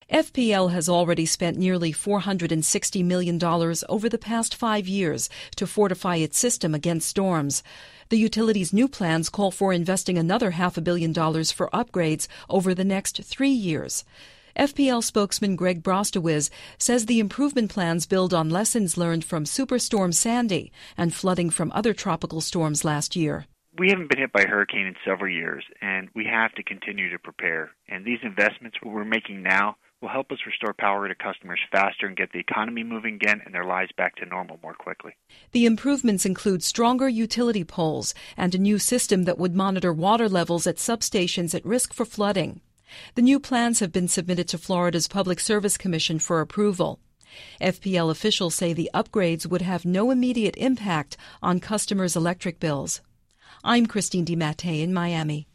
FPL has already spent nearly $460 million over the past 5 years to fortify its system against storms. The utility's new plans call for investing another $500 million for upgrades over the next 3 years. FPL spokesman Greg Brostowicz says the improvement plans build on lessons learned from Superstorm Sandy and flooding from other tropical storms last year. We haven't been hit by a hurricane in several years, and we have to continue to prepare. And these investments we're making now will help us restore power to customers faster and get the economy moving again and their lives back to normal more quickly. The improvements include stronger utility poles and a new system that would monitor water levels at substations at risk for flooding. The new plans have been submitted to Florida's Public Service Commission for approval. FPL officials say the upgrades would have no immediate impact on customers' electric bills. I'm Christine DiMattei in Miami.